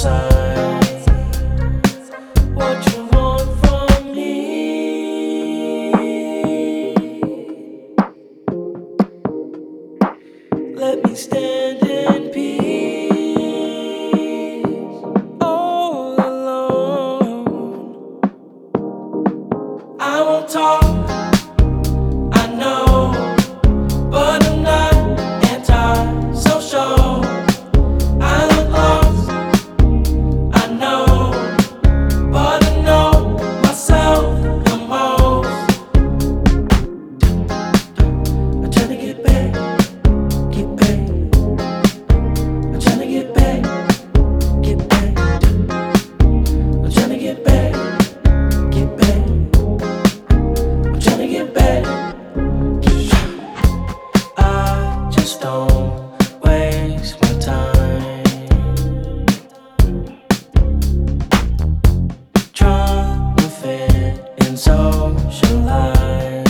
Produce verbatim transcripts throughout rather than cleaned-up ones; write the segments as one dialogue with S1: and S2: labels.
S1: outside. What you want from me? Let me stand in peace, all alone. I won't talk, I know, but I'm not anti-social. I look lost, I know, but I know myself the most. I'm trying to get back, get back. I'm trying to get back, get back. I'm trying to get back, get back. I'm trying to get back, get back. I just don't waste my time trying to fit in social lives.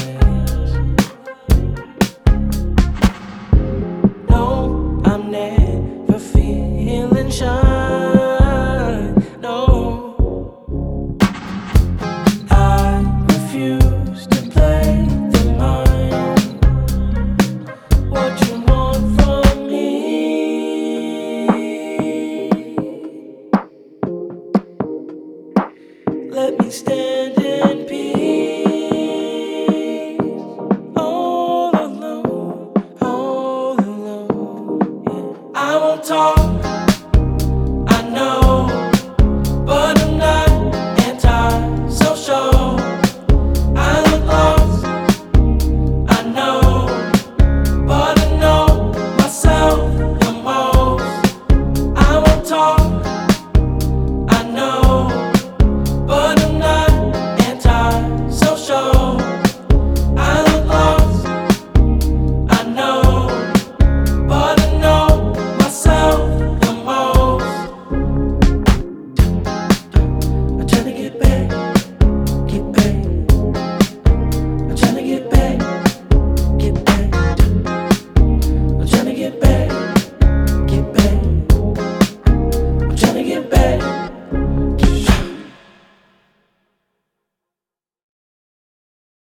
S1: No, I'm never feeling shy.